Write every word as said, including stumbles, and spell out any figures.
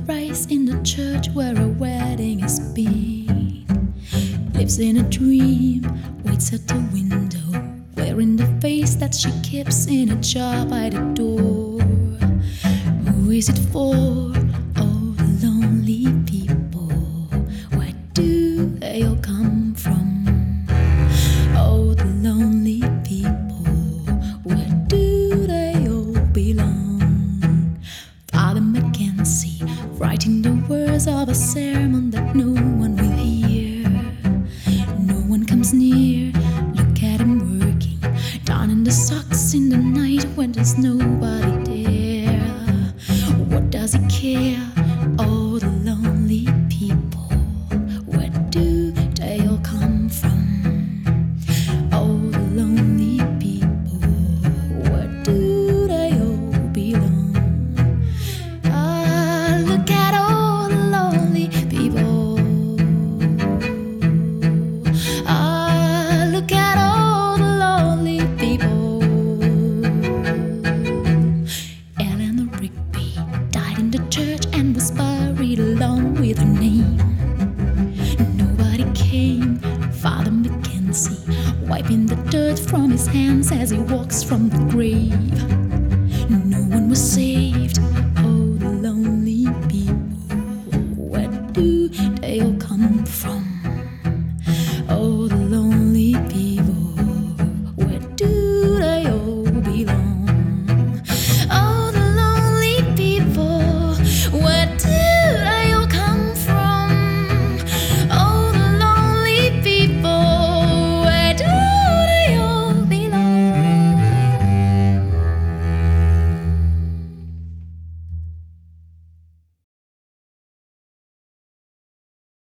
raised in the church where a wedding has been. Lives in a dream, waits at the window, wearing the face that she keeps in a jar by the door. Who is it for? All the lonely people. Where do they all come from? All the lonely people. Where do they all belong? Father Mackenzie, writing the words of a sermon that no one will hear. No one comes near. Look at him working, down in the socks in the night when there's nobody there. What does he care? All the lonely people. Where do they all come from? All the lonely people. Where do they all belong? Ah, look at all the lonely people. Ah, look at all the lonely people. Eleanor Rigby died in the church and was buried along with her name. Nobody came. Father Mackenzie wiping the dirt from his hands as he walks from the grave.